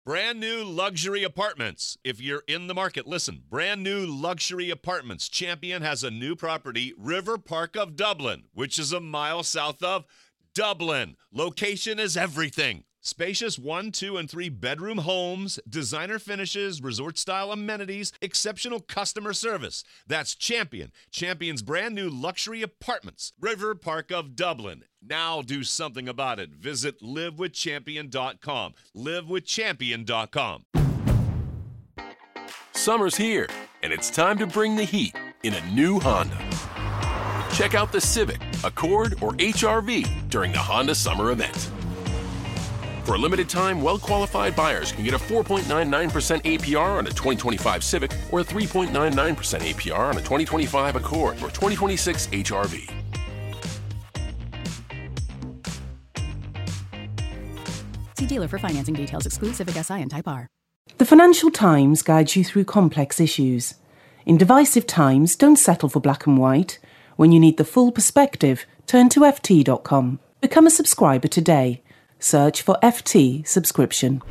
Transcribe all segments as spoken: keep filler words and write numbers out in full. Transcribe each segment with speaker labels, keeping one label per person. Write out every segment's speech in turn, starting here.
Speaker 1: Brand new luxury apartments. If you're in the market, listen. Brand new luxury apartments. Champion has a new property, River Park of Dublin, which is a mile south of Dublin. Location is everything. Spacious one, two, and three bedroom homes, designer finishes, resort-style amenities, exceptional customer service. That's Champion. Champion's brand new luxury apartments. River Park of Dublin. Now do something about it. Visit live with champion dot com. live with champion dot com.
Speaker 2: Summer's here, and it's time to bring the heat in a new Honda. Check out the Civic, Accord, or H R V during the Honda Summer Event. For a limited time, well-qualified buyers can get a four point nine nine percent A P R on a twenty twenty-five Civic or a three point nine nine percent A P R on a twenty twenty-five Accord or twenty twenty-six H R V.
Speaker 3: See dealer for financing details. Exclude Civic S I and Type R.
Speaker 4: The Financial Times guides you through complex issues. In divisive times, don't settle for black and white. When you need the full perspective, turn to F T dot com. Become a subscriber today. Search for F T subscription.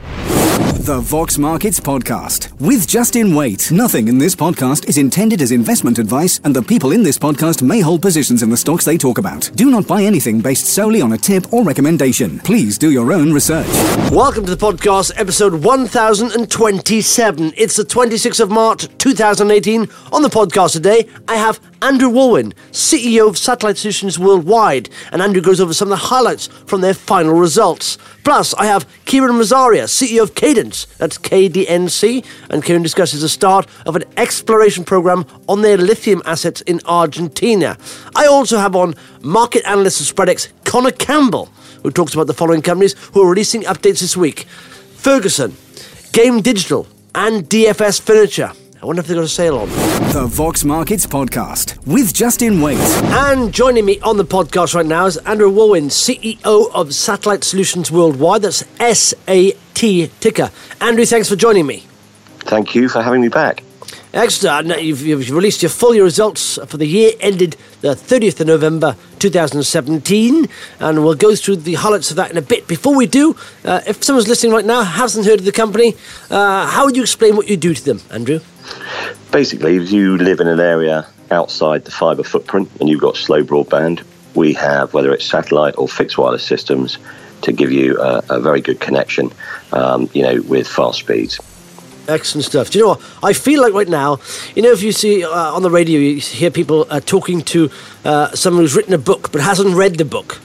Speaker 5: The Vox Markets Podcast with Justin Waite. Nothing in this podcast is intended as investment advice, and the people in this podcast may hold positions in the stocks they talk about. Do not buy anything based solely on a tip or recommendation. Please do your own research.
Speaker 6: Welcome to the podcast, episode one thousand twenty-seven. It's the twenty-sixth of March, two thousand eighteen. On the podcast today, I have Andrew Woolwin, C E O of Satellite Solutions Worldwide, and Andrew goes over some of the highlights from their final results. Plus, I have Kieran Mazaria, C E O of Cadence, that's K D N C, and Kieran discusses the start of an exploration program on their lithium assets in Argentina. I also have on market analyst of Spreadex, Connor Campbell, who talks about the following companies who are releasing updates this week: Ferguson, Game Digital, and D F S Furniture. I wonder if they've got a sale on.
Speaker 5: The Vox Markets Podcast with Justin Waite.
Speaker 6: And joining me on the podcast right now is Andrew Woolwin, C E O of Satellite Solutions Worldwide. That's S A T ticker. Andrew, thanks for joining me.
Speaker 7: Thank you for having me back.
Speaker 6: Excellent. You've, you've released your full year results for the year ended the thirtieth of November two thousand seventeen, and we'll go through the highlights of that in a bit. Before we do, uh, if someone's listening right now hasn't heard of the company, uh, how would you explain what you do to them, Andrew?
Speaker 7: Basically, if you live in an area outside the fibre footprint and you've got slow broadband, we have, whether it's satellite or fixed wireless systems, to give you a, a very good connection, um, you know, with fast speeds.
Speaker 6: Excellent stuff. Do you know what? I feel like right now, you know, if you see uh, on the radio, you hear people uh, talking to uh, someone who's written a book but hasn't read the book.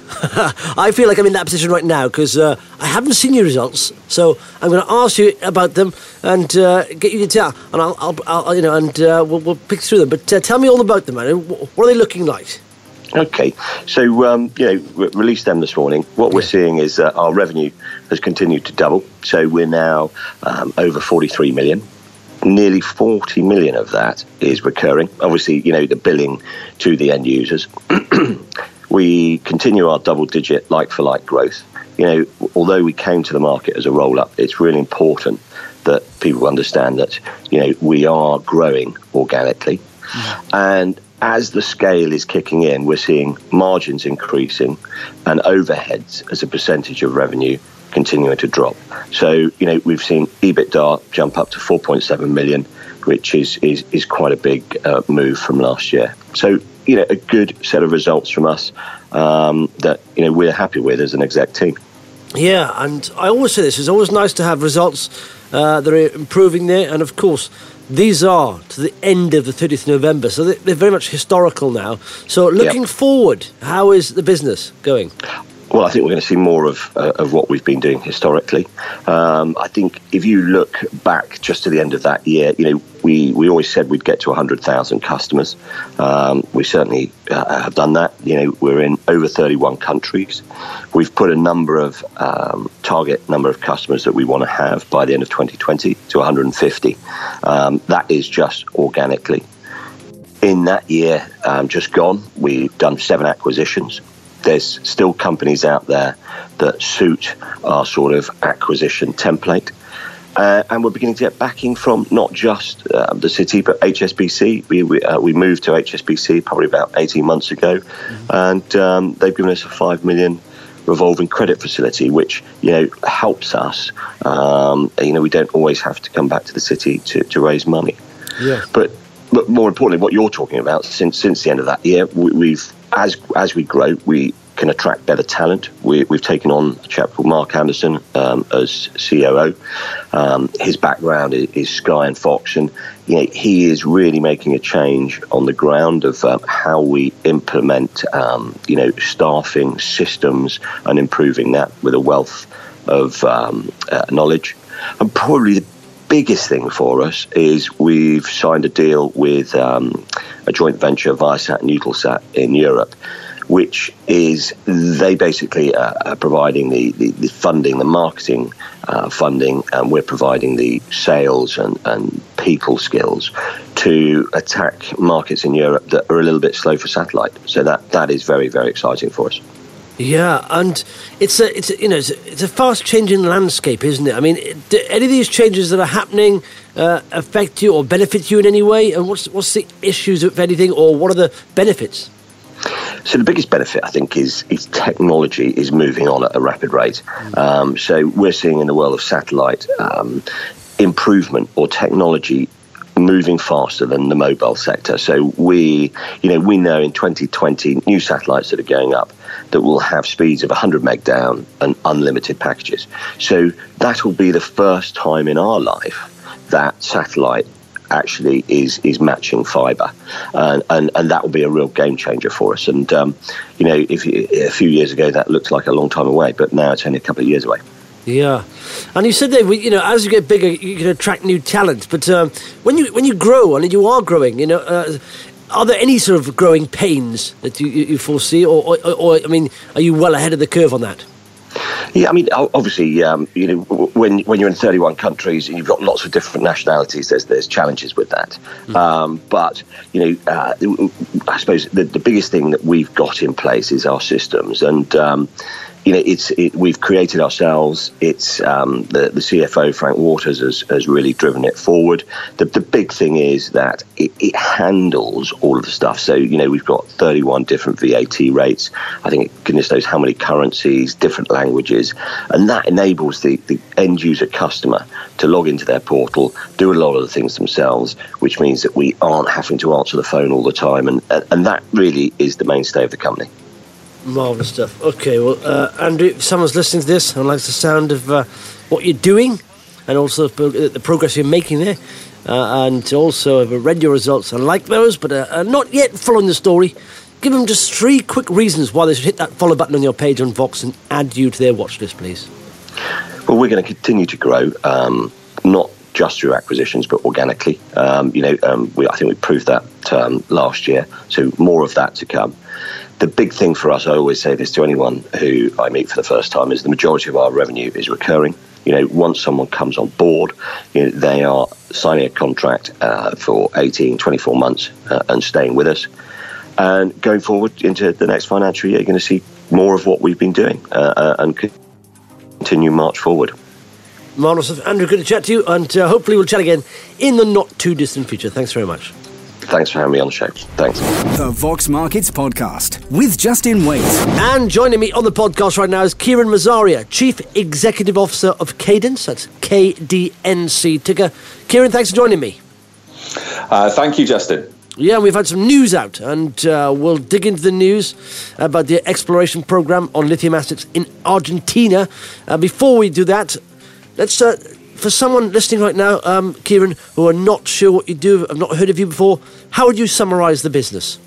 Speaker 6: I feel like I'm in that position right now because uh, I haven't seen your results, so I'm going to ask you about them and uh, get you to tell, and I'll, I'll, I'll you know, and uh, we'll, we'll pick through them. But uh, tell me all about them, man. What are they looking like?
Speaker 7: Okay, so, um, you know, we released them this morning. What we're seeing is that our revenue has continued to double. So we're now um, over forty-three million. Nearly forty million of that is recurring. Obviously, you know, the billing to the end users. We continue our double-digit like-for-like growth. You know, although we came to the market as a roll-up, it's really important that people understand that, you know, we are growing organically. Mm. And as the scale is kicking in, we're seeing margins increasing and overheads as a percentage of revenue continuing to drop. So, you know, we've seen EBITDA jump up to four point seven million, which is is, is quite a big uh, move from last year. So, you know, a good set of results from us um, that, you know, we're happy with as an exec team.
Speaker 6: Yeah, and I always say this, it's always nice to have results uh, that are improving there, and of course, these are to the end of the thirtieth of November, so they're very much historical now. So looking yep. forward, how is the business going?
Speaker 7: Well, I think we're going to see more of uh, of what we've been doing historically. Um, I think if you look back just to the end of that year, you know, we, we always said we'd get to one hundred thousand customers. Um, we certainly uh, have done that. You know, we're in over thirty-one countries. We've put a number of um, target number of customers that we want to have by the end of twenty twenty to one hundred fifty. Um, that is just organically. In that year um, just gone, we've done seven acquisitions. There's still companies out there that suit our sort of acquisition template. Uh, and we're beginning to get backing from not just uh, the city, but H S B C. We we, uh, we moved to H S B C probably about eighteen months ago. Mm-hmm. And um, they've given us a five million revolving credit facility, which, you know, helps us. Um, you know, we don't always have to come back to the city to, to raise money.
Speaker 6: Yeah.
Speaker 7: But but more importantly, what you're talking about, since since the end of that year, we, we've as as we grow, we can attract better talent. We, we've taken on a chap called Mark Anderson um, as C O O. Um, his background is, is Sky and Fox, and you know, he is really making a change on the ground of um, how we implement, um, you know, staffing systems and improving that with a wealth of um, uh, knowledge. And probably the biggest thing for us is we've signed a deal with um, a joint venture, Viasat and Eutelsat in Europe, which is they basically uh, are providing the, the, the funding, the marketing uh, funding, and we're providing the sales and, and people skills to attack markets in Europe that are a little bit slow for satellite. So that, that is very, very exciting for us.
Speaker 6: Yeah, and it's a it's a, you know it's a, it's a fast changing landscape, isn't it? I mean, do any of these changes that are happening uh, affect you or benefit you in any way? And what's what's the issues, if anything, or what are the benefits?
Speaker 7: So the biggest benefit, I think, is, is technology is moving on at a rapid rate. Um, so we're seeing in the world of satellite um, improvement or technology moving faster than the mobile sector. So we, you know, we know in twenty twenty new satellites that are going up that will have speeds of one hundred meg down and unlimited packages. So that will be the first time in our life that satellite actually is is matching fibre, and, and and that will be a real game changer for us. And um, you know, if you, a few years ago that looked like a long time away, but now it's only a couple of years away.
Speaker 6: Yeah, and you said that you know, as you get bigger, you can attract new talent. But um, when you when you grow, and you are growing, you know, uh, are there any sort of growing pains that you, you foresee, or, or, or I mean, are you well ahead of the curve on that?
Speaker 7: Yeah, I mean, obviously, um, you know, when when you're in thirty-one countries and you've got lots of different nationalities, there's there's challenges with that. Mm. Um, but you know, uh, I suppose the, the biggest thing that we've got in place is our systems, and um, you know, it's it, we've created ourselves. It's um, the the C F O Frank Waters has, has really driven it forward. The the big thing is that it, it handles all of the stuff. So you know, we've got thirty-one different V A T rates. I think goodness knows how many currencies, different languages, and that enables the the end user customer to log into their portal, do a lot of the things themselves, which means that we aren't having to answer the phone all the time, and and that really is the mainstay of the company.
Speaker 6: Marvellous stuff. Okay, well, uh, Andrew, if someone's listening to this and likes the sound of uh, what you're doing and also the progress you're making there, uh, and also have read your results and like those, but uh, are not yet following the story, give them just three quick reasons why they should hit that follow button on your page on Vox and add you to their watch list, please.
Speaker 7: Well, we're going to continue to grow, um, not just through acquisitions, but organically. Um, you know, um, we, I think we proved that um, last year, so more of that to come. The big thing for us, I always say this to anyone who I meet for the first time, is the majority of our revenue is recurring. You know, once someone comes on board, you know, they are signing a contract uh, for eighteen, twenty-four months uh, and staying with us. And going forward into the next financial year, you're going to see more of what we've been doing uh, uh, and continue march forward.
Speaker 6: Marvellous. Andrew, good to chat to you, and uh, hopefully we'll chat again in the not-too-distant future. Thanks very much.
Speaker 7: Thanks for having me on the show. Thanks.
Speaker 5: The Vox Markets Podcast with Justin Waite.
Speaker 6: And joining me on the podcast right now is Kieran Mazaria, Chief Executive Officer of Cadence. That's K D N C ticker. Kieran, thanks for joining me.
Speaker 8: Uh, thank you, Justin.
Speaker 6: Yeah, we've had some news out, and uh, we'll dig into the news about the exploration program on lithium assets in Argentina. Uh, before we do that, let's... Uh, For someone listening right now, um, Kieran, who are not sure what you do, have not heard of you before, how would you summarise the business?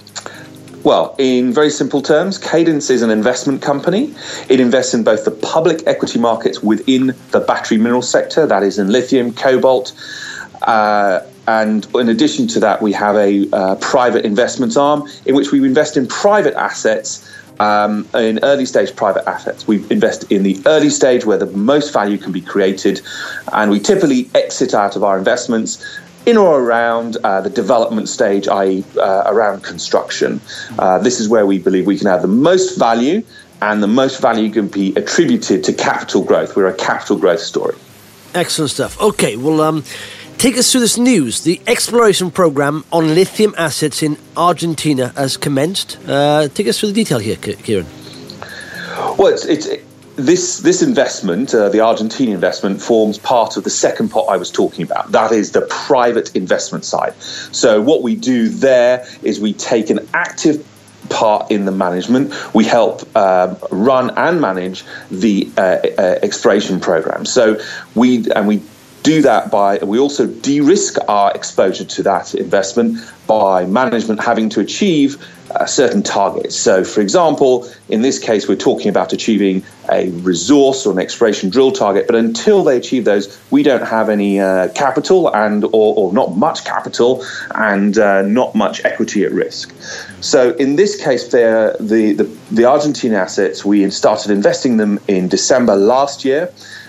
Speaker 8: Well, in very simple terms, Cadence is an investment company. It invests in both the public equity markets within the battery mineral sector, that is in lithium, cobalt, uh, and in addition to that, we have a uh, private investment arm in which we invest in private assets. Um, in early stage private assets. We invest in the early stage where the most value can be created, and we typically exit out of our investments in or around uh, the development stage, that is uh, around construction. Uh, this is where we believe we can have the most value, and the most value can be attributed to capital growth. We're a capital growth story.
Speaker 6: Excellent stuff. Okay, well, um, take us through this news. The exploration program on lithium assets in Argentina has commenced. Uh, take us through the detail here, Kieran.
Speaker 8: Well, it's, it's it, this this investment, uh, the Argentina investment, forms part of the second pot I was talking about. That is the private investment side. So what we do there is we take an active part in the management. We help uh, run and manage the uh, uh, exploration program. So we and we do that by we also de-risk our exposure to that investment by management having to achieve uh, certain targets. So, for example, in this case, we're talking about achieving a resource or an exploration drill target. But until they achieve those, we don't have any uh, capital and or, or not much capital and uh, not much equity at risk. So in this case, the, the, the Argentina assets, we started investing them in December last year.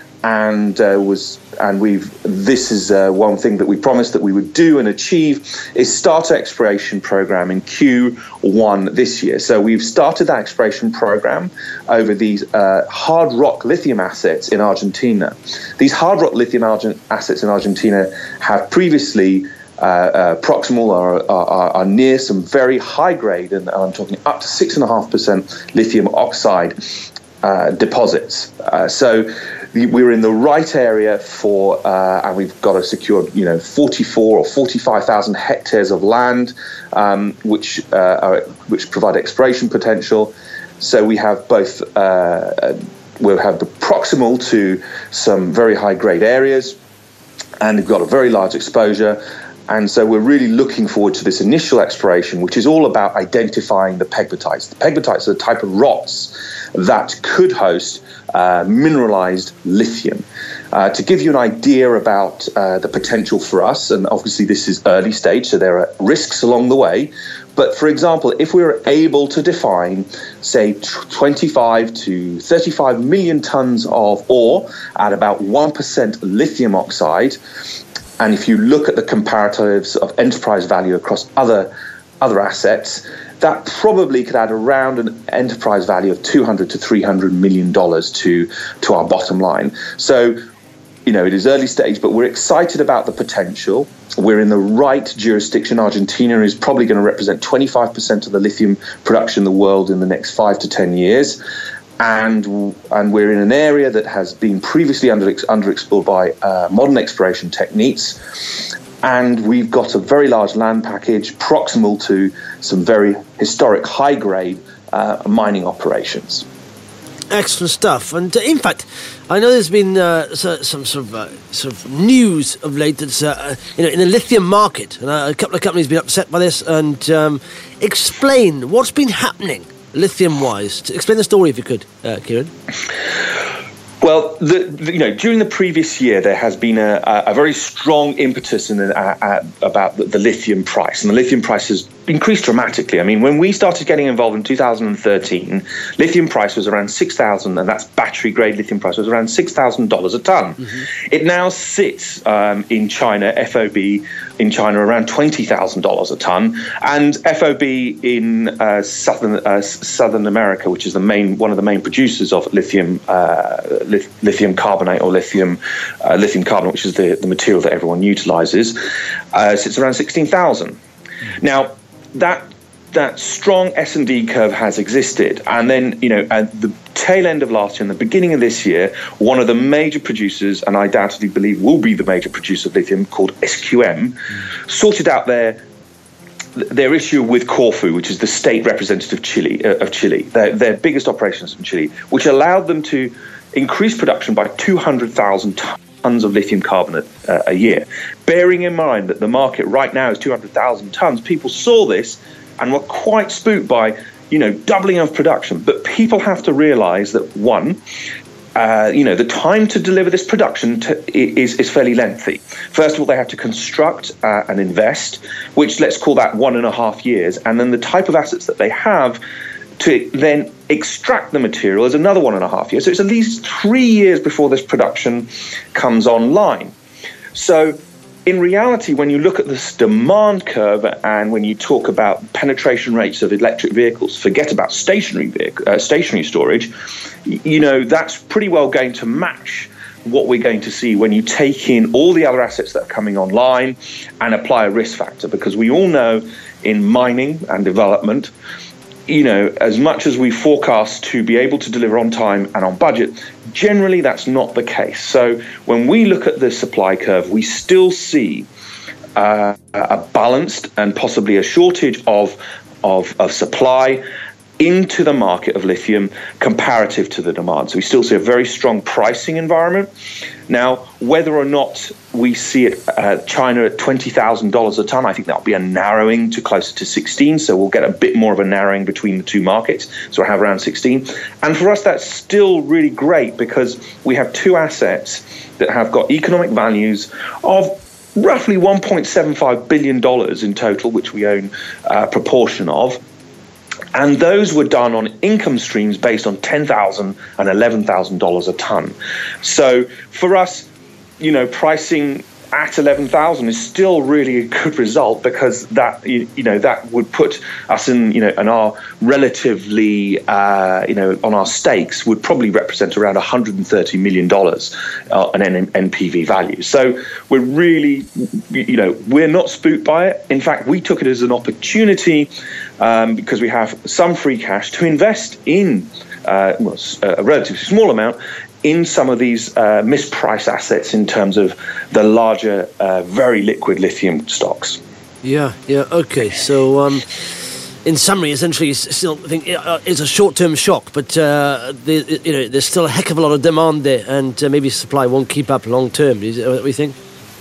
Speaker 8: And uh, was and we've this is uh, one thing that we promised that we would do and achieve is start an exploration program in Q one this year. So we've started that exploration program over these uh, hard rock lithium assets in Argentina. These hard rock lithium Argent- assets in Argentina have previously uh, uh, proximal or are, are near some very high grade, and I'm talking up to six and a half percent lithium oxide uh, deposits. Uh, so. We're in the right area for, uh, and we've got a secured, you know, forty-four or forty-five thousand hectares of land, um, which uh, are, which provide exploration potential. So we have both, uh, we'll have the proximal to some very high grade areas, and we've got a very large exposure. And so we're really looking forward to this initial exploration, which is all about identifying the pegmatites. The pegmatites are the type of rocks that could host uh, mineralized lithium. Uh, to give you an idea about uh, the potential for us, and obviously this is early stage, so there are risks along the way. But for example, if we were able to define, say, twenty-five to thirty-five million tons of ore at about one percent lithium oxide, and if you look at the comparatives of enterprise value across other other assets, that probably could add around an enterprise value of two hundred to three hundred million dollars to to our bottom line. So, you know, it is early stage, but we're excited about the potential. We're in the right jurisdiction. Argentina is probably going to represent twenty-five percent of the lithium production in the world in the next five to ten years. And and we're in an area that has been previously under underexplored by uh, modern exploration techniques. And we've got a very large land package proximal to some very historic high-grade uh, mining operations.
Speaker 6: Excellent stuff. And uh, in fact, I know there's been uh, so, some sort of uh, sort of news of late that's uh, you know in the lithium market, and uh, a couple of companies have been upset by this. And um, explain what's been happening lithium-wise. Explain the story if you could, uh, Kieran.
Speaker 8: Well, the, the, you know, during the previous year, there has been a, a very strong impetus in the, uh, uh, about the, the lithium price, and the lithium price has increased dramatically. I mean, when we started getting involved in two thousand thirteen, lithium price was around six thousand, and that's battery-grade lithium price was around six thousand dollars a ton. Mm-hmm. It now sits um, in China, F O B in China, around twenty thousand dollars a ton, and F O B in uh, southern uh, Southern America, which is the main one of the main producers of lithium. Uh, lithium carbonate or lithium uh, lithium carbonate, which is the, the material that everyone utilizes, uh, sits around sixteen thousand. Now, that that strong S and D curve has existed. And then, you know, at the tail end of last year and the beginning of this year, one of the major producers, and I undoubtedly believe will be the major producer of lithium, called S Q M, mm. sorted out their their issue with Corfu, which is the state representative of Chile, uh, of Chile, their, their biggest operations in Chile, which allowed them to increase production by two hundred thousand tons of lithium carbonate uh, a year. Bearing in mind that the market right now is two hundred thousand tons, people saw this and were quite spooked by, you know, doubling of production. But people have to realize that, one, uh, you know, the time to deliver this production to, is, is fairly lengthy. First of all, they have to construct uh, and invest, which let's call that one and a half years. And then the type of assets that they have to then extract the material is another one and a half years. So it's at least three years before this production comes online. So in reality, when you look at this demand curve and when you talk about penetration rates of electric vehicles, forget about stationary vehicle, uh, stationary storage, you know, that's pretty well going to match what we're going to see when you take in all the other assets that are coming online and apply a risk factor. Because we all know in mining and development, you know, as much as we forecast to be able to deliver on time and on budget, generally that's not the case. So when we look at the supply curve, we still see uh, a balanced and possibly a shortage of, of, of supply into the market of lithium comparative to the demand. So we still see a very strong pricing environment. Now, whether or not we see it, uh, China at twenty thousand dollars a ton, I think that'll be a narrowing to closer to sixteen. So we'll get a bit more of a narrowing between the two markets. So we'll have around sixteen. And for us, that's still really great because we have two assets that have got economic values of roughly one point seven five billion dollars in total, which we own a proportion of. And those were done on income streams based on ten thousand dollars and eleven thousand dollars a ton. So for us, you know, pricing at eleven thousand is still really a good result because that, you, you know, that would put us in, you know, and our relatively, uh, you know, on our stakes would probably represent around one hundred thirty million dollars uh, an N P V value. So we're really, you know, we're not spooked by it. In fact, we took it as an opportunity um, because we have some free cash to invest in uh, well, a relatively small amount in some of these uh, mispriced assets in terms of the larger, uh, very liquid lithium stocks.
Speaker 6: Yeah, yeah, okay. So, um, in summary, essentially, you still think it's a short-term shock, but uh, the, you know, there's still a heck of a lot of demand there, and uh, maybe supply won't keep up long-term. Is that what we think?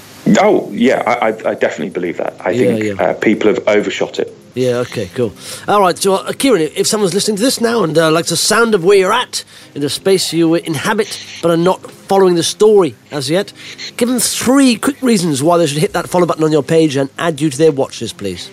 Speaker 8: Oh, yeah, I, I definitely believe that. I
Speaker 6: yeah,
Speaker 8: think
Speaker 6: yeah.
Speaker 8: Uh, people have overshot it.
Speaker 6: Yeah, okay, cool. All right, so, uh, Kieran, if someone's listening to this now and uh, likes the sound of where you're at, in the space you inhabit, but are not following the story as yet, give them three quick reasons why they should hit that follow button on your page and add you to their watch list, please.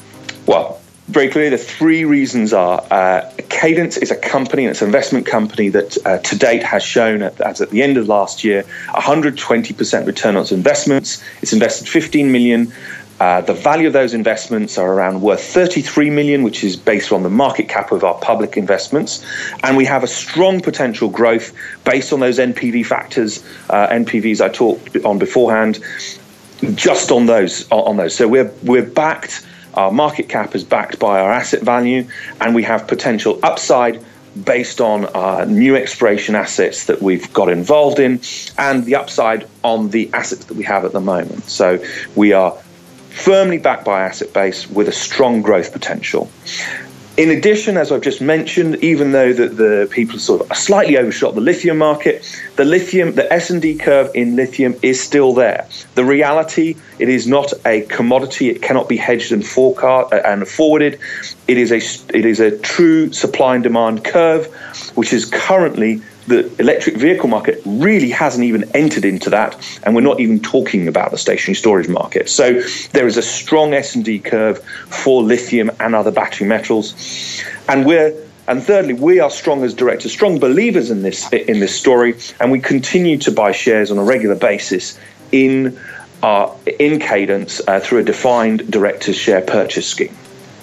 Speaker 8: Well, very clearly, the three reasons are uh, Cadence is a company, it's an investment company that uh, to date has shown, at, as at the end of last year, one hundred twenty percent return on its investments. It's invested fifteen million dollars. Uh, the value of those investments are around worth thirty-three million dollars, which is based on the market cap of our public investments. And we have a strong potential growth based on those N P V factors, uh, N P Vs I talked on beforehand, just on those. On those. So we're we're backed. Our market cap is backed by our asset value, and we have potential upside based on our new exploration assets that we've got involved in, and the upside on the assets that we have at the moment. So we are firmly backed by asset base with a strong growth potential. In addition, as I've just mentioned, even though the, the people sort of slightly overshot the lithium market, the lithium, the S and D curve in lithium is still there. The reality, it is not a commodity. It cannot be hedged and forecast and forwarded. It is a it is a true supply and demand curve, which is currently the electric vehicle market really hasn't even entered into that, and we're not even talking about the stationary storage market. So there is a strong S and D curve for lithium and other battery metals, and we're and thirdly, we are strong as directors, strong believers in this in this story, and we continue to buy shares on a regular basis in our in Cadence uh, through a defined directors' share purchase scheme.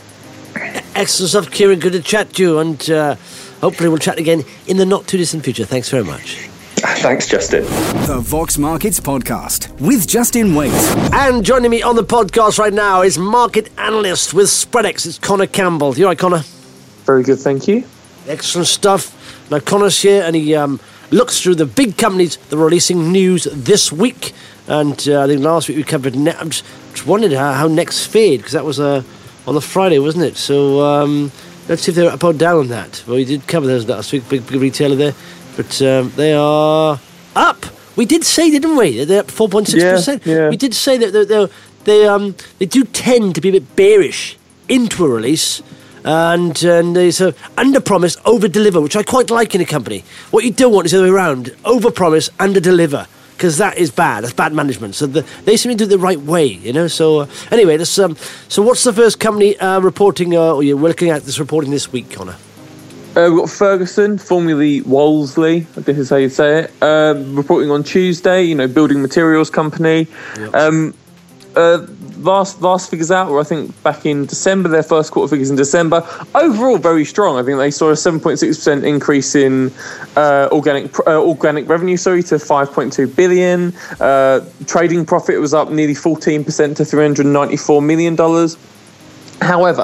Speaker 6: Excellent stuff, Kieran. Good to chat to you, and uh, hopefully we'll chat again in the not-too-distant future. Thanks very much.
Speaker 8: Thanks, Justin.
Speaker 5: The Vox Markets Podcast with Justin Waite.
Speaker 6: And joining me on the podcast right now is market analyst with Spreadex. It's Connor Campbell. You all right, Connor?
Speaker 9: Very good, thank you.
Speaker 6: Excellent stuff. Now, Connor's here, and he um, looks through the big companies that are releasing news this week. And uh, I think last week we covered... Ne- I'm just, just wondering how, how Next fared, because that was uh, on the Friday, wasn't it? So... Um, Let's see if they're up or down on that. Well, we did cover those last week, big, big retailer there. But um, they are up. We did say, didn't we? They're up four point six percent.
Speaker 9: Yeah, yeah.
Speaker 6: We did say that they they um they do tend to be a bit bearish into a release. And, and they sort of under-promise, over-deliver, which I quite like in a company. What you don't want is the other way around. Over-promise, under-deliver. Because that is bad. That's bad management. So the, they seem to do it the right way, you know. So uh, anyway, this, um, so what's the first company uh, reporting, uh, or you're looking at this reporting this week, Connor?
Speaker 9: Uh, we've got Ferguson, formerly Wolseley, I guess is how you say it, um, reporting on Tuesday. You know, building materials company. Yep. Um, uh, vast, vast figures out, or I think back in December, their first quarter figures in December. Overall, very strong. I think they saw a seven point six percent increase in uh, organic uh, organic revenue, sorry, to five point two billion. Uh, trading profit was up nearly fourteen percent to three hundred ninety-four million dollars. However,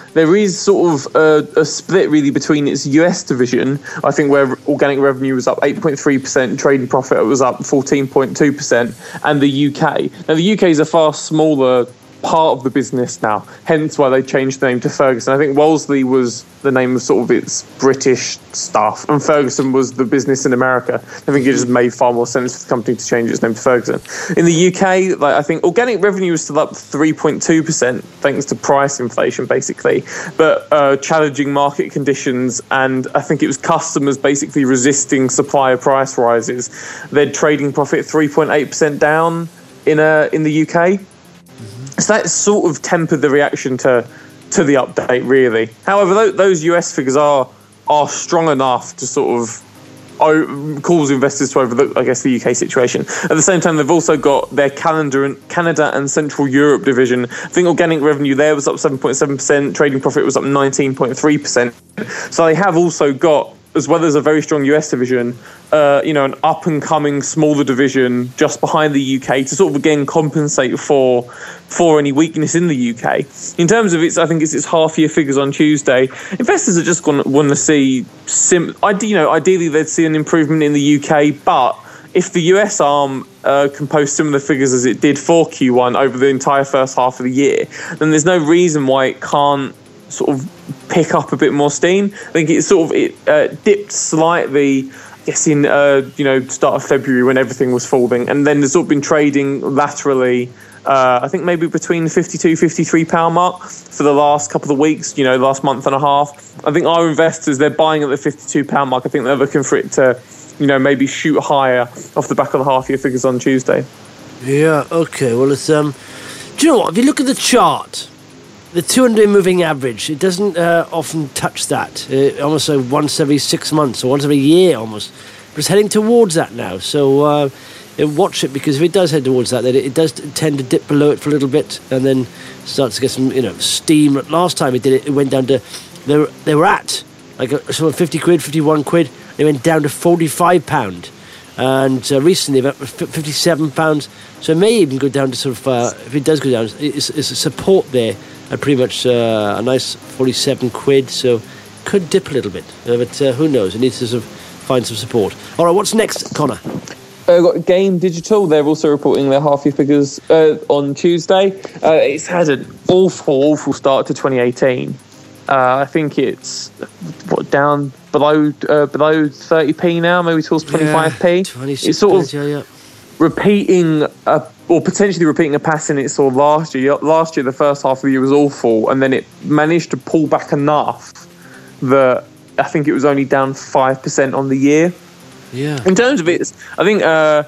Speaker 9: there is sort of a, a split really between its U S division, I think, where organic revenue was up eight point three percent, trading profit was up fourteen point two percent, and the U K. Now, the U K is a far smaller part of the business now, hence why they changed the name to Ferguson. I think Wolseley was the name of sort of its British stuff, and Ferguson was the business in America. I think it just made far more sense for the company to change its name to Ferguson. In the U K, like, I think organic revenue was still up three point two percent thanks to price inflation, basically, but uh, challenging market conditions, and I think it was customers basically resisting supplier price rises. Their trading profit three point eight percent down in uh, in the U K. So that sort of tempered the reaction to to the update, really. However, th- those U S figures are are strong enough to sort of o- cause investors to overlook, I guess, the U K situation. At the same time, they've also got their calendar and Canada and Central Europe division. I think organic revenue there was up seven point seven percent, trading profit was up nineteen point three percent. So they have also got, as well as a very strong U S division, uh, you know, an up-and-coming smaller division just behind the U K to sort of again compensate for for any weakness in the U K. In terms of its, I think it's its half-year figures on Tuesday. Investors are just going to want to see, sim- you know, ideally they'd see an improvement in the U K, but if the U S arm uh, can post similar figures as it did for Q one over the entire first half of the year, then there's no reason why it can't sort of pick up a bit more steam. I think it sort of it uh, dipped slightly, I guess, in uh, you know start of February when everything was falling, and then there's sort of been trading laterally. Uh, I think maybe between the fifty-two, fifty-three pound mark for the last couple of weeks, you know, last month and a half. I think our investors, they're buying at the fifty-two pound mark. I think they're looking for it to, you know, maybe shoot higher off the back of the half year figures on Tuesday.
Speaker 6: Yeah, okay. Well, it's um. Do you know what? If you look at the chart, the two hundred day moving average, it doesn't uh, often touch that. Uh, almost uh, once every six months or once every year almost. But it's heading towards that now. So uh, watch it, because if it does head towards that, then it, it does tend to dip below it for a little bit and then starts to get some, you know, steam. Last time it did it, it went down to, they were, they were at like a, sort of fifty quid, fifty-one quid. They went down to forty-five pound. And uh, recently about fifty-seven pounds. So it may even go down to sort of, uh, if it does go down, it's, it's a support there. At pretty much uh, a nice forty-seven quid, so could dip a little bit, uh, but uh, who knows? It needs to sort of find some support. All right, what's next, Connor?
Speaker 9: Uh, got Game Digital. They're also reporting their half-year figures uh, on Tuesday. Uh, it's had an awful, awful start to twenty eighteen. Uh, I think it's what down below uh, below thirty p now, maybe towards twenty-five p.
Speaker 6: Yeah,
Speaker 9: it's sort of
Speaker 6: yeah, yeah.
Speaker 9: repeating a, or potentially repeating a pattern it saw last year. Last year, the first half of the year was awful, and then it managed to pull back enough that I think it was only down five percent on the year.
Speaker 6: Yeah.
Speaker 9: In terms of it, I think uh,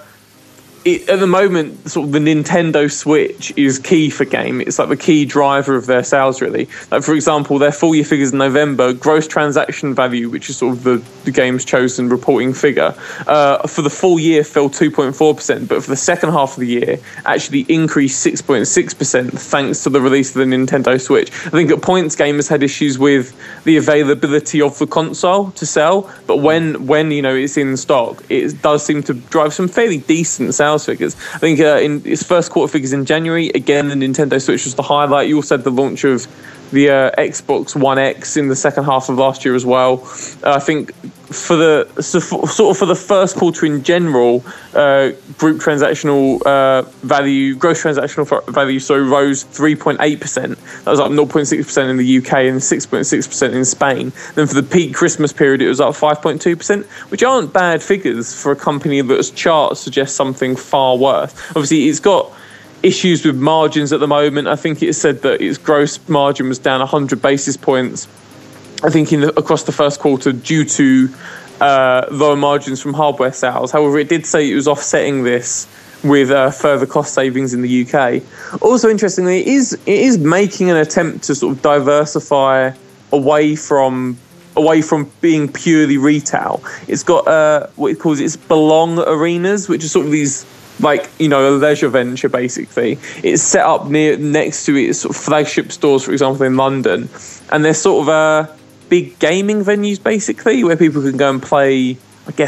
Speaker 9: it, at the moment, sort of the Nintendo Switch is key for Game. It's like the key driver of their sales, really. Like, for example, their full year figures in November, gross transaction value, which is sort of the, the game's chosen reporting figure, uh, for the full year fell two point four percent, but for the second half of the year, actually increased six point six percent thanks to the release of the Nintendo Switch. I think at points, Game has had issues with the availability of the console to sell, but when, when you know, it's in stock, it does seem to drive some fairly decent sales figures. I think uh, in its first quarter figures in January, again, the Nintendo Switch was the highlight. You also had the launch of the uh, Xbox One X in the second half of last year as well. Uh, I think for the so for, sort of for the first quarter in general, uh, group transactional uh, value, gross transactional value, so rose three point eight percent. That was up zero point six percent in the U K and six point six percent in Spain. Then for the peak Christmas period, it was up five point two percent, which aren't bad figures for a company that's chart suggests something far worse. Obviously, it's got issues with margins at the moment. I think it said that its gross margin was down one hundred basis points, I think, in the, across the first quarter due to uh, lower margins from hardware sales. However, it did say it was offsetting this with uh, further cost savings in the U K. Also, interestingly, it is, it is making an attempt to sort of diversify away from away from being purely retail. It's got uh, what it calls its Belong Arenas, which are sort of these, like, you know, a leisure venture, basically. It's set up near next to its sort of flagship stores, for example, in London. And they're sort of uh, big gaming venues, basically, where people can go and play, I guess,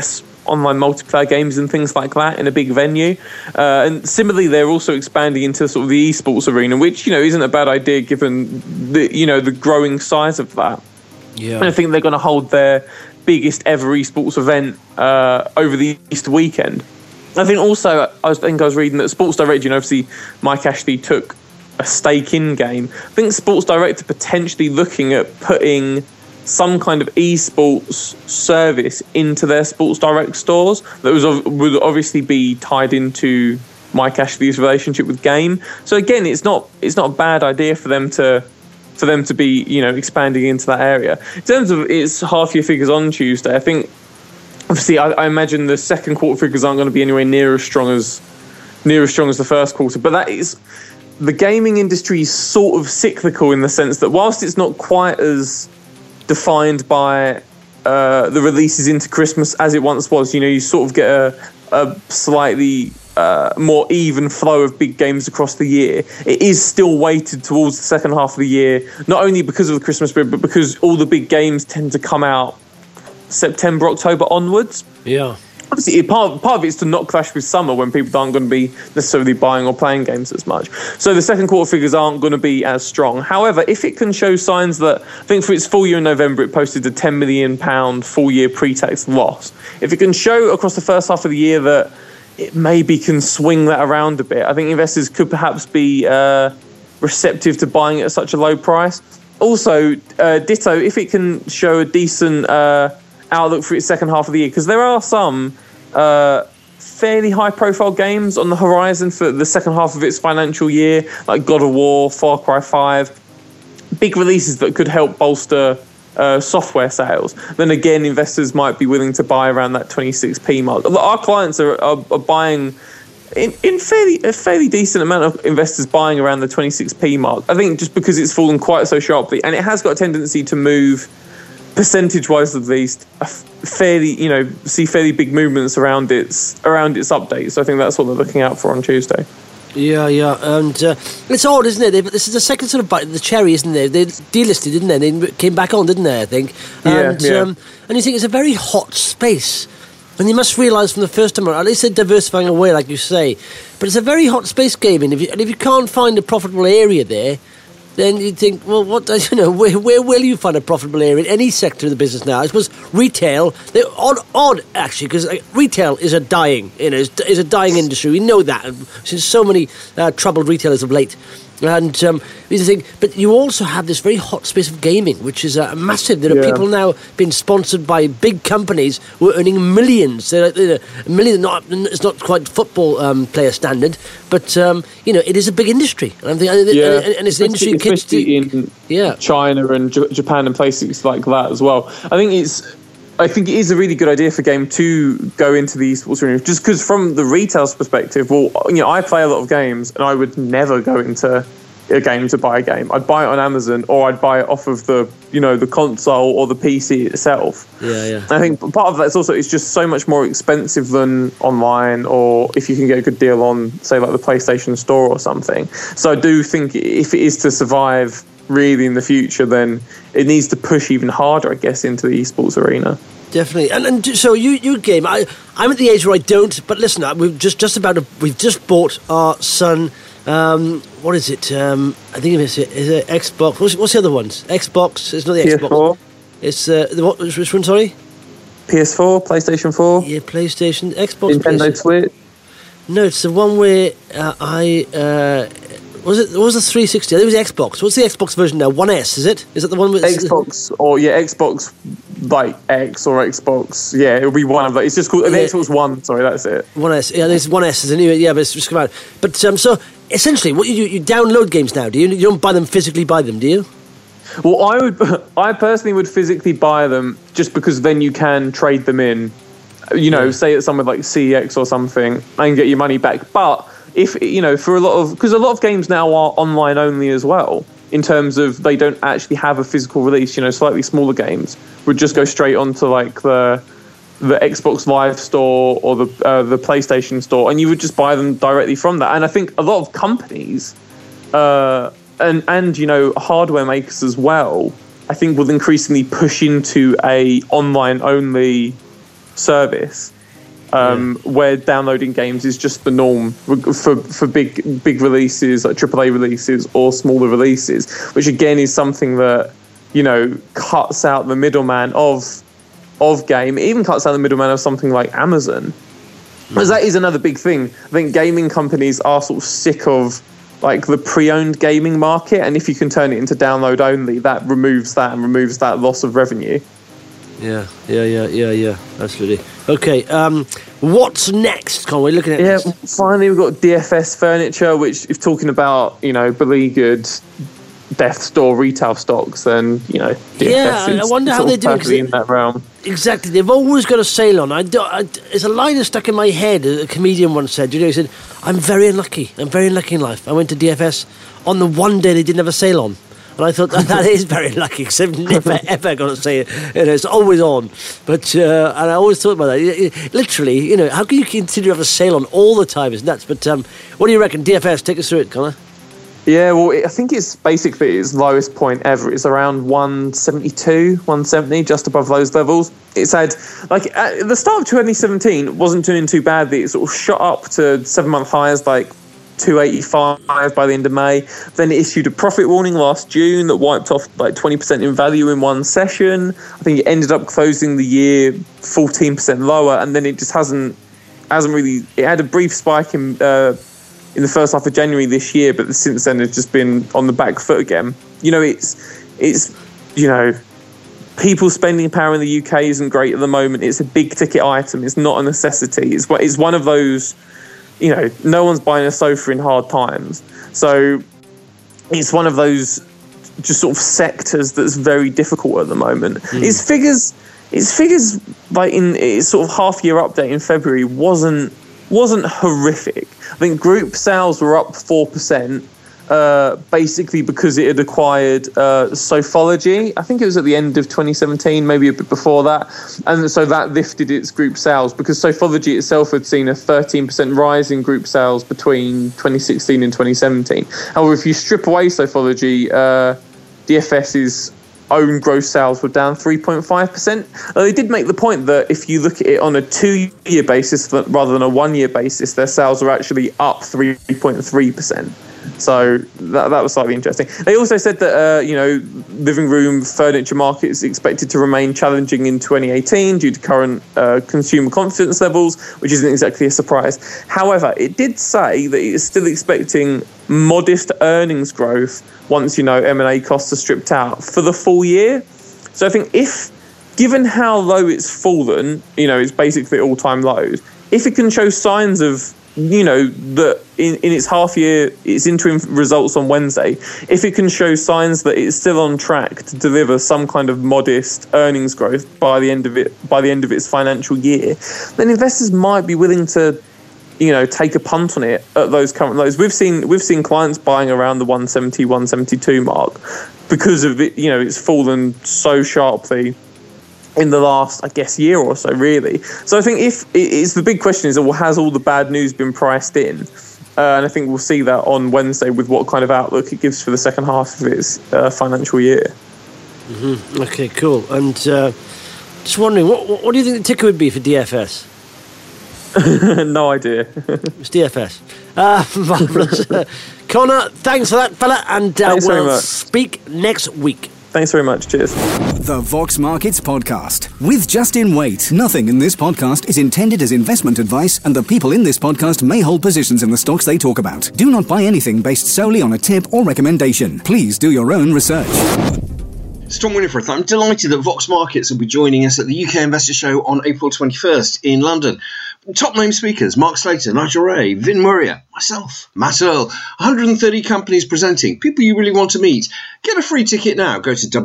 Speaker 9: online multiplayer games and things like that in a big venue. Uh, and similarly, they're also expanding into sort of the esports arena, which, you know, isn't a bad idea given the, you know, the growing size of that.
Speaker 6: Yeah.
Speaker 9: And I think they're going to hold their biggest ever esports event uh, over the Easter weekend. I think also, I was, I think I was reading that Sports Direct, you know, obviously Mike Ashley took a stake in game. I think Sports Direct are potentially looking at putting some kind of esports service into their Sports Direct stores that was would obviously be tied into Mike Ashley's relationship with Game. So again, it's not it's not a bad idea for them to for them to be, you know, expanding into that area. In terms of its half year figures on Tuesday, I think obviously I, I imagine the second quarter figures aren't going to be anywhere near as strong as near as strong as the first quarter, but that is the gaming industry is sort of cyclical in the sense that whilst it's not quite as defined by uh, the releases into Christmas as it once was, you know, you sort of get a, a slightly uh, more even flow of big games across the year. It is still weighted towards the second half of the year, not only because of the Christmas period, but because all the big games tend to come out September, October onwards.
Speaker 6: Yeah.
Speaker 9: Obviously, part, part of it is to not clash with summer when people aren't going to be necessarily buying or playing games as much. So the second quarter figures aren't going to be as strong. However, if it can show signs that, I think for its full year in November, it posted a ten million pounds full year pre-tax loss. If it can show across the first half of the year that it maybe can swing that around a bit, I think investors could perhaps be uh, receptive to buying it at such a low price. Also, uh, ditto, if it can show a decent uh, outlook for its second half of the year, because there are some uh, fairly high-profile games on the horizon for the second half of its financial year, like God of War, Far Cry five, big releases that could help bolster uh, software sales. Then again, investors might be willing to buy around that twenty-six p mark. Our clients are, are, are buying in, in fairly a fairly decent amount of investors buying around the twenty-six p mark. I think just because it's fallen quite so sharply, and it has got a tendency to move, percentage-wise at least, a fairly, you know, see fairly big movements around its around its updates. So I think that's what they're looking out for on Tuesday.
Speaker 6: Yeah, yeah, and uh, it's odd, isn't it? They, this is the second sort of bite of the cherry, isn't it? They delisted, didn't they? They came back on, didn't they? I think. And,
Speaker 9: yeah, yeah.
Speaker 6: Um, and you think it's a very hot space, and you must realise from the first time, at least they're diversifying away, like you say. But it's a very hot space gaming, if you, and if you can't find a profitable area there, then you think, well, what does, you know, where, where will you find a profitable area in any sector of the business now? I suppose retail, they're odd, odd actually, because like, retail is a dying, you know, is, is a dying industry. We know that since so many uh, troubled retailers of late. And um, you think, but you also have this very hot space of gaming, which is uh, massive. There are yeah. people now being sponsored by big companies who are earning millions. They're, they're a million, not it's not quite football um, player standard, but um, you know, it is a big industry. And, I'm thinking,
Speaker 9: yeah.
Speaker 6: and, and it's the industry
Speaker 9: kids
Speaker 6: to,
Speaker 9: in
Speaker 6: yeah.
Speaker 9: China and J- Japan and places like that as well. I think it's. I think it is a really good idea for Game to go into the esports arena, just because from the retail's perspective, well, you know, I play a lot of games and I would never go into a game to buy a game. I'd buy it on Amazon or I'd buy it off of the, you know, the console or the P C itself.
Speaker 6: Yeah, yeah.
Speaker 9: I think part of that's also it's just so much more expensive than online, or if you can get a good deal on, say, like the PlayStation Store or something. So I do think if it is to survive really in the future, then it needs to push even harder, I guess, into the esports arena.
Speaker 6: Definitely, and and so you you game. I I'm at the age where I don't. But listen, we've just just about a, we've just bought our son. Um, what is it? Um, I think it's is it Xbox. What's, what's the other ones? Xbox. It's not the
Speaker 9: P S four.
Speaker 6: Xbox. It's uh, the what? Which one? Sorry.
Speaker 9: P S four, PlayStation four.
Speaker 6: Yeah, PlayStation, Xbox,
Speaker 9: Nintendo Switch.
Speaker 6: No, it's the one where uh, I. Uh, Was it? What was the three sixty? I think it was the Xbox. What's the Xbox version now? One S, is it? Is that the one with
Speaker 9: Xbox? Or yeah, Xbox like X or Xbox. Yeah, it'll be one of those. It's just called yeah. the Xbox One. Sorry, that's it.
Speaker 6: One S. Yeah, there's One S. Is a new. Yeah, but it's just come out. But um, so essentially, what you do? You download games now. Do you? You don't buy them physically. Buy them, do you?
Speaker 9: Well, I would. I personally would physically buy them just because then you can trade them in. You know, yeah. say at somewhere like C E X or something, and get your money back. But if, you know, for a lot of, because a lot of games now are online only as well, in terms of they don't actually have a physical release, you know, slightly smaller games would just go straight onto like the the Xbox Live store or the uh, the PlayStation store, and you would just buy them directly from that. And I think a lot of companies uh, and, and, you know, hardware makers as well, I think will increasingly push into a online only service. um, yeah. where downloading games is just the norm for for big big releases, like triple A releases or smaller releases, which again is something that, you know, cuts out the middleman of of game. It even cuts out the middleman of something like Amazon. Because that is another big thing. I think gaming companies are sort of sick of like the pre-owned gaming market, and if you can turn it into download only, that removes that and removes that loss of revenue.
Speaker 6: Yeah, yeah, yeah, yeah, yeah, absolutely. Okay, um, what's next, Conway? Looking at
Speaker 9: yeah,
Speaker 6: this.
Speaker 9: Finally we've got D F S Furniture, which if talking about, you know, beleaguered Death's Door retail stocks, then, you know, D F S
Speaker 6: yeah,
Speaker 9: is
Speaker 6: I wonder how they do
Speaker 9: it in that realm.
Speaker 6: Exactly, they've always got a sale on. I, do, I It's a line that's stuck in my head. A comedian once said, you know, he said, "I'm very unlucky. I'm very unlucky in life. I went to D F S on the one day they didn't have a sale on." And I thought, that, that is very lucky, because I've never, ever got to say it. You know, it's always on. But, uh, and I always thought about that. It, it, literally, you know, how can you continue to have a sale on all the time? It's nuts. But um, what do you reckon? D F S, take us through it, Connor.
Speaker 9: Yeah, well, it, I think it's basically its lowest point ever. It's around one seventy-two, one seventy, just above those levels. It's had, like, at the start of twenty seventeen, it wasn't doing too badly. It sort of shot up to seven-month highs, like two eighty-five by the end of May. Then it issued a profit warning last June that wiped off like twenty percent in value in one session. I think it ended up closing the year fourteen percent lower, and then it just hasn't hasn't really. It had a brief spike in uh, in the first half of January this year, but since then it's just been on the back foot again. You know, it's it's you know, people's spending power in the U K isn't great at the moment. It's a big ticket item. It's not a necessity. It's it's one of those. You know, no one's buying a sofa in hard times. So it's one of those just sort of sectors that's very difficult at the moment. Mm. Its figures, its figures, like in its sort of half year update in February wasn't wasn't horrific. I think group sales were up four percent, uh, basically because it had acquired uh, Sofology. I think it was at the end of twenty seventeen, maybe a bit before that. And so that lifted its group sales because Sofology itself had seen a thirteen percent rise in group sales between twenty sixteen and twenty seventeen. However, if you strip away Sofology, uh, DFS's own gross sales were down three point five percent. They did make the point that if you look at it on a two-year basis rather than a one-year basis, their sales are actually up three point three percent. So that that was slightly interesting. They also said that uh, you know, living room furniture market is expected to remain challenging in twenty eighteen due to current uh, consumer confidence levels, which isn't exactly a surprise. However, it did say that it is still expecting modest earnings growth once, you know, M and A costs are stripped out for the full year. So I think if, given how low it's fallen, you know, it's basically all-time lows, if it can show signs of, you know, that in, in its half year, its interim results on Wednesday, if it can show signs that it's still on track to deliver some kind of modest earnings growth by the end of it, by the end of its financial year, then investors might be willing to, you know, take a punt on it at those current lows. We've seen we've seen clients buying around the one seventy, one seventy-two mark because of it. You know, it's fallen so sharply in the last, I guess, year or so, really. So I think if it's the big question is, well, has all the bad news been priced in? Uh, and I think we'll see that on Wednesday with what kind of outlook it gives for the second half of its uh, financial year.
Speaker 6: Mm-hmm. Okay, cool. And uh, just wondering, what what do you think the ticker would be for D F S?
Speaker 9: No idea.
Speaker 6: It's D F S. Uh, marvellous. uh, Connor, thanks for that, fella, and uh, we'll speak next week.
Speaker 9: Thanks very much. Cheers.
Speaker 5: The Vox Markets Podcast with Justin Waite. Nothing in this podcast is intended as investment advice, and the people in this podcast may hold positions in the stocks they talk about. Do not buy anything based solely on a tip or recommendation. Please do your own research.
Speaker 10: It's Tom Winifred. I'm delighted that Vox Markets will be joining us at the U K Investor Show on April twenty-first in London. Top name speakers: Mark Slater, Nigel Ray, Vin Murray, myself, Matt Earl. one hundred thirty companies presenting, people you really want to meet. Get a free ticket now. Go to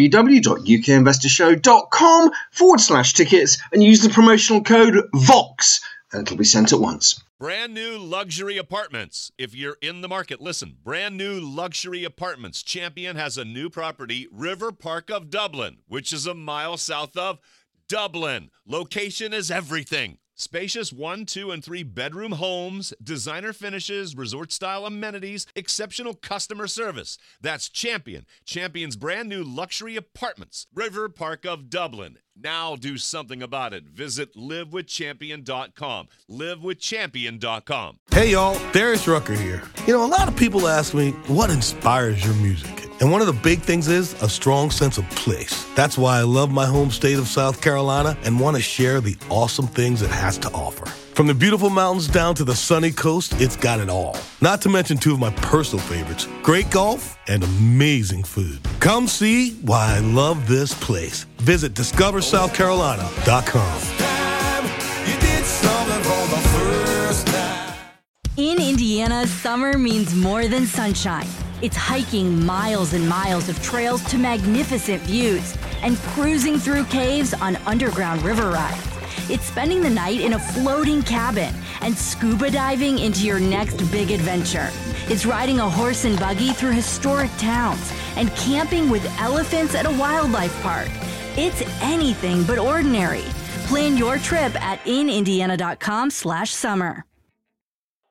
Speaker 10: www.ukinvestorshow.com forward slash tickets and use the promotional code VOX and it'll be sent at once.
Speaker 1: Brand new luxury apartments. If you're in the market, listen. Brand new luxury apartments. Champion has a new property, River Park of Dublin, which is a mile south of Dublin. Location is everything. Spacious one, two, and three bedroom homes, designer finishes, resort-style amenities, exceptional customer service. That's Champion. Champion's brand new luxury apartments. River Park of Dublin. Now do something about it. Visit live with champion dot com. live with champion dot com.
Speaker 11: Hey, y'all. Darius Rucker here. You know, a lot of people ask me, what inspires your music? And one of the big things is a strong sense of place. That's why I love my home state of South Carolina and want to share the awesome things it has to offer. From the beautiful mountains down to the sunny coast, it's got it all. Not to mention two of my personal favorites, great golf and amazing food. Come see why I love this place. Visit discover south carolina dot com.
Speaker 12: In Indiana, summer means more than sunshine. It's hiking miles and miles of trails to magnificent views and cruising through caves on underground river rides. It's spending the night in a floating cabin and scuba diving into your next big adventure. It's riding a horse and buggy through historic towns and camping with elephants at a wildlife park. It's anything but ordinary. Plan your trip at in indiana dot com slash summer.